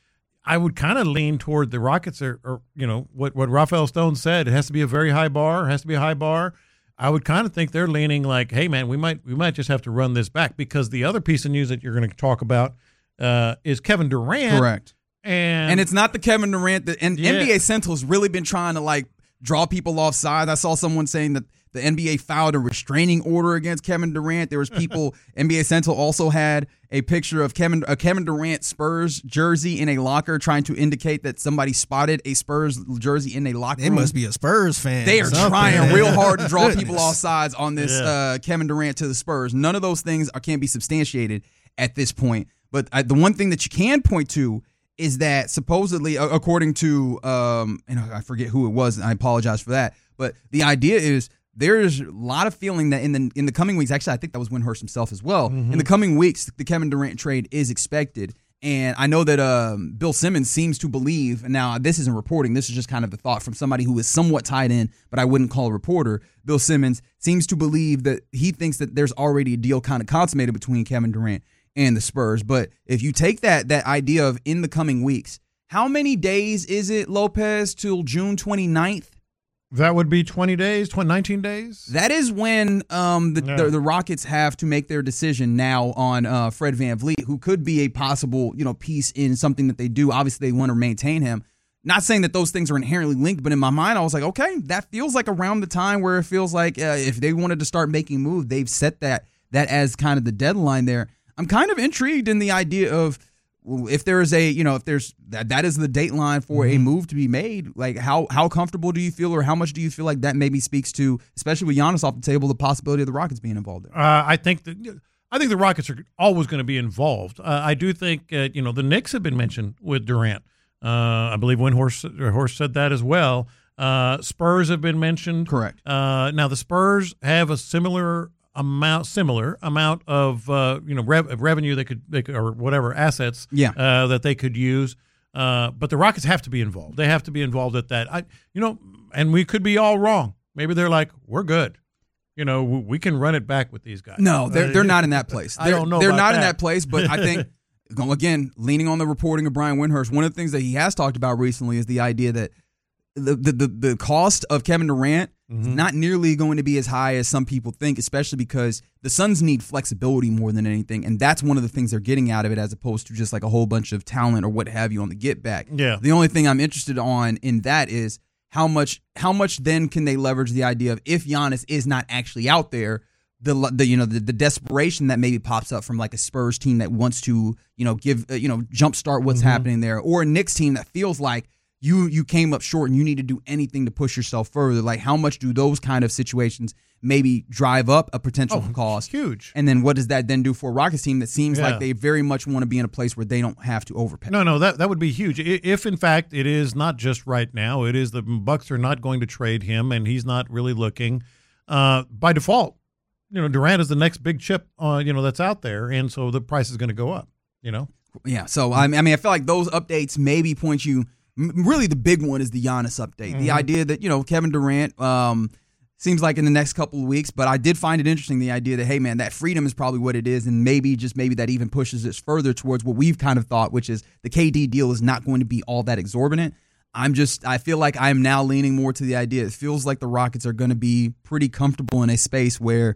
I would kind of lean toward the Rockets are, or you know, what, what Rafael Stone said. It has to be a very high bar. It has to be a high bar. I would kind of think they're leaning like, hey, man, we might we might just have to run this back, because the other piece of news that you're going to talk about uh, is Kevin Durant. Correct. And, and it's not the Kevin Durant. The, and Yeah. N B A Central has really been trying to, like, draw people off sides. I saw someone saying that the N B A filed a restraining order against Kevin Durant. There was people. N B A Central also had a picture of Kevin a Kevin Durant Spurs jersey in a locker, trying to indicate that somebody spotted a Spurs jersey in a locker They room. must be a Spurs fan. They or are something. trying real hard to draw Goodness. people off sides on this Yeah. uh, Kevin Durant to the Spurs. None of those things are, can't be substantiated at this point. But I, the one thing that you can point to is that supposedly, a- according to, um, and I forget who it was, and I apologize for that, but the idea is there's a lot of feeling that in the in the coming weeks, actually I think that was Windhorst himself as well, Mm-hmm. in the coming weeks, the Kevin Durant trade is expected. And I know that um, Bill Simmons seems to believe, and now this isn't reporting, this is just kind of the thought from somebody who is somewhat tied in, but I wouldn't call a reporter. Bill Simmons seems to believe that he thinks that there's already a deal kind of consummated between Kevin Durant and the Spurs. But if you take that that idea of in the coming weeks, how many days is it, Lopez, till June twenty-ninth? That would be twenty days, twenty, nineteen days. That is when um, the, Yeah. the the Rockets have to make their decision now on uh, Fred VanVleet, who could be a possible, you know, piece in something that they do. Obviously, they want to maintain him. Not saying that those things are inherently linked, but in my mind, I was like, okay, that feels like around the time where it feels like uh, if they wanted to start making moves, they've set that that as kind of the deadline there. I'm kind of intrigued in the idea of if there is a, you know, if there's that that is the dateline for a move to be made. Like how how comfortable do you feel, or how much do you feel like that maybe speaks to, especially with Giannis off the table, the possibility of the Rockets being involved there? Uh, I think that I think the Rockets are always going to be involved. Uh, I do think uh, you know the Knicks have been mentioned with Durant. Uh, I believe Windhorst or Horst said that as well. Uh, Spurs have been mentioned. Correct. Uh, now the Spurs have a similar amount, similar amount of uh, you know rev- revenue they could, they could or whatever assets Yeah. uh, that they could use. Uh, but the Rockets have to be involved. They have to be involved at that. I you know, and we could be all wrong. Maybe they're like, we're good. You know, we can run it back with these guys. No, they're they're not in that place. I They're, don't know They're about not in that. that place, but I think again, leaning on the reporting of Brian Windhorst, one of the things that he has talked about recently is the idea that the the the, the cost of Kevin Durant is not nearly going to be as high as some people think, especially because the Suns need flexibility more than anything, and that's one of the things they're getting out of it, as opposed to just like a whole bunch of talent or what have you on the get back. Yeah. The only thing I'm interested on in that is how much how much then can they leverage the idea of if Giannis is not actually out there, the the you know the, the desperation that maybe pops up from like a Spurs team that wants to you know give uh, you know jumpstart what's Mm-hmm. happening there, or a Knicks team that feels like you you came up short and you need to do anything to push yourself further. Like how much do those kind of situations maybe drive up a potential Oh, cost? huge. And then what does that then do for a Rockets team that seems Yeah. like they very much want to be in a place where they don't have to overpay? No, no, that that would be huge. I- If in fact it is not just right now, it is the Bucks are not going to trade him, and he's not really looking uh, by default. You know, Durant is the next big chip, uh, you know, that's out there, and so the price is going to go up. You know, Yeah, so I mean, I mean, I feel like those updates maybe point you. m- Really, the big one is the Giannis update. The Mhm. idea that you know Kevin Durant um, seems like in the next couple of weeks, but I did find it interesting the idea that hey, man, that freedom is probably what it is, and maybe just maybe that even pushes us further towards what we've kind of thought, which is the K D deal is not going to be all that exorbitant. I'm just, I feel like I'm now leaning more to the idea. It feels like the Rockets are going to be pretty comfortable in a space where,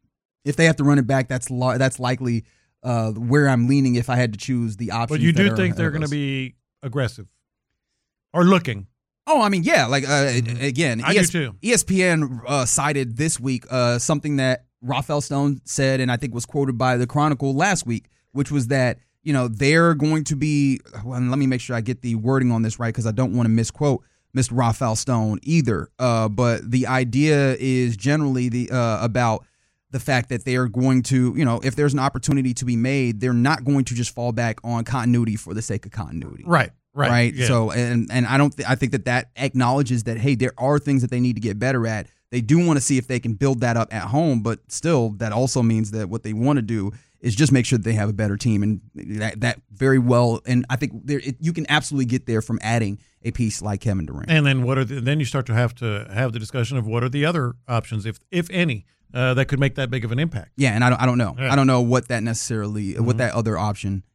if they have to run it back, that's lo- that's likely uh, where I'm leaning if I had to choose the options. but you that do are think ahead they're of going to us. be aggressive or looking. Oh, I mean, yeah. Like uh, again, I E S- do too. E S P N uh, cited this week uh, something that Rafael Stone said, and I think was quoted by the Chronicle last week, which was that you know they're going to be. Well, and let me make sure I get the wording on this right because I don't want to misquote Mister Rafael Stone either. Uh, but the idea is generally the uh, about the fact that they are going to, you know, if there's an opportunity to be made, they're not going to just fall back on continuity for the sake of continuity. Right. Right. Right. yeah. So, and and I don't, th- I think that that acknowledges that, hey, there are things that they need to get better at. They do want to see if they can build that up at home, but still, that also means that what they want to do is just make sure that they have a better team, and that, that very well. And I think there, it, you can absolutely get there from adding a piece like Kevin Durant. And then what are the, then you start to have to have the discussion of what are the other options, if if any, uh, that could make that big of an impact. Yeah, and I don't, I don't know. Yeah. I don't know what that necessarily, what that other option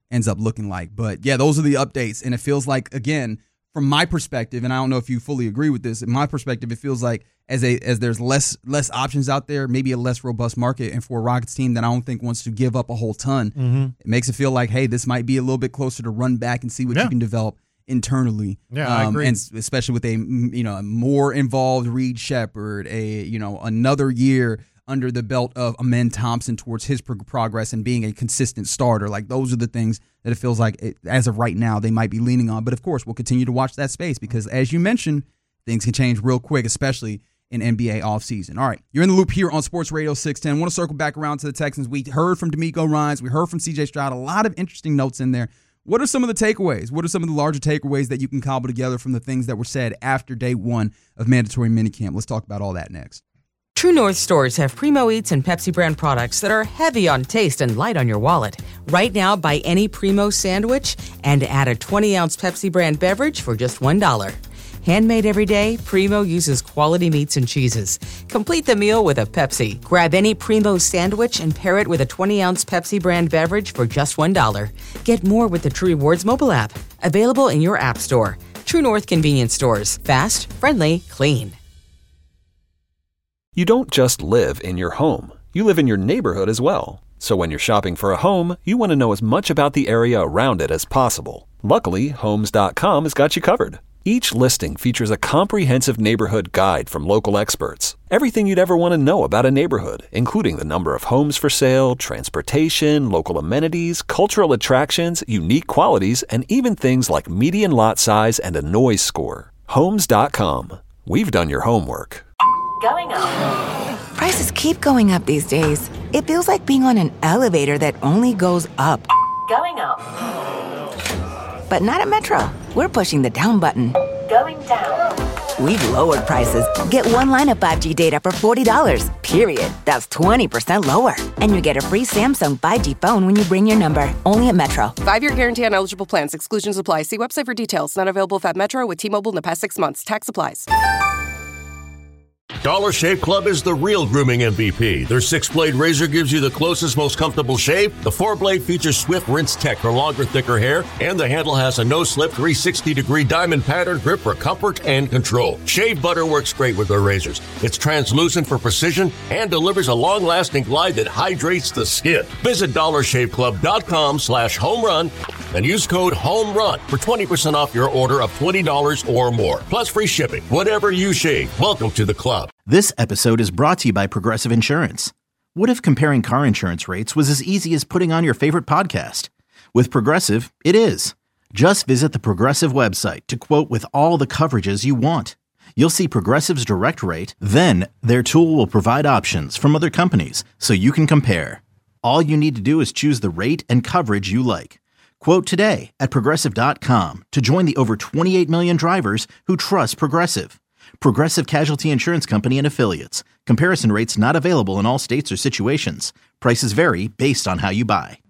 ends up looking like. But yeah, those are the updates. And it feels like, again, from my perspective, and I don't know if you fully agree with this, in my perspective, it feels like as a as there's less less options out there, maybe a less robust market, and for a Rockets team that I don't think wants to give up a whole ton, mm-hmm. it makes it feel like, hey, this might be a little bit closer to run back and see what yeah. you can develop internally. Yeah, um, I agree. And especially with a you know a more involved Reed Shepherd, a you know another year under the belt of Amen Thompson towards his pro- progress and being a consistent starter. Like, those are the things that it feels like, it, as of right now, they might be leaning on. But, of course, we'll continue to watch that space because, as you mentioned, things can change real quick, especially in N B A offseason. All right, you're in the loop here on Sports Radio six ten. I want to circle back around to the Texans. We heard from D'Amico Ryans. We heard from C J Stroud. A lot of interesting notes in there. What are some of the takeaways? What are some of the larger takeaways that you can cobble together from the things that were said after day one of mandatory minicamp? Let's talk about all that next. True North stores have Primo Eats and Pepsi brand products that are heavy on taste and light on your wallet. Right now, buy any Primo sandwich and add a twenty-ounce Pepsi brand beverage for just one dollar. Handmade every day, Primo uses quality meats and cheeses. Complete the meal with a Pepsi. Grab any Primo sandwich and pair it with a twenty-ounce Pepsi brand beverage for just one dollar. Get more with the True Rewards mobile app. Available in your app store. True North convenience stores. Fast, friendly, clean. You don't just live in your home. You live in your neighborhood as well. So when you're shopping for a home, you want to know as much about the area around it as possible. Luckily, Homes dot com has got you covered. Each listing features a comprehensive neighborhood guide from local experts. Everything you'd ever want to know about a neighborhood, including the number of homes for sale, transportation, local amenities, cultural attractions, unique qualities, and even things like median lot size and a noise score. Homes dot com. We've done your homework. Going up. Prices keep going up these days. It feels like being on an elevator that only goes up. Going up. But not at Metro. We're pushing the down button. Going down. We've lowered prices. Get one line of five G data for forty dollars, period. That's twenty percent lower. And you get a free Samsung five G phone when you bring your number. Only at Metro. Five-year guarantee on eligible plans. Exclusions apply. See website for details. Not available at Metro with T-Mobile in the past six months. Tax applies. Dollar Shave Club is the real grooming M V P. Their six-blade razor gives you the closest, most comfortable shave. The four-blade features Swift Rinse Tech for longer, thicker hair. And the handle has a no-slip three sixty degree diamond pattern grip for comfort and control. Shave butter works great with their razors. It's translucent for precision and delivers a long-lasting glide that hydrates the skin. Visit dollar shave club dot com slash home run and use code HOMERUN for twenty percent off your order of twenty dollars or more. Plus free shipping. Whatever you shave, welcome to the club. This episode is brought to you by Progressive Insurance. What if comparing car insurance rates was as easy as putting on your favorite podcast? With Progressive, it is. Just visit the Progressive website to quote with all the coverages you want. You'll see Progressive's direct rate, then their tool will provide options from other companies so you can compare. All you need to do is choose the rate and coverage you like. Quote today at Progressive dot com to join the over twenty-eight million drivers who trust Progressive. Progressive Casualty Insurance Company and Affiliates. Comparison rates not available in all states or situations. Prices vary based on how you buy.